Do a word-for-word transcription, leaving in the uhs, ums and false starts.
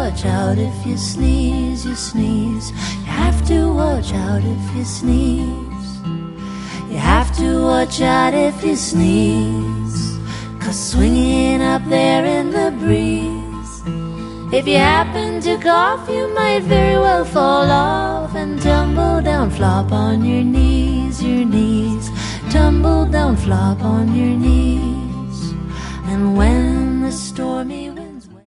watch out if you sneeze, you sneeze. You have to watch out if you sneeze. You have to watch out if you sneeze, 'cause swinging up there in the breeze, if you happen to cough, you might very well fall off and tumble down, flop on your knees, your knees. Tumble down, flop on your knees. And when the stormy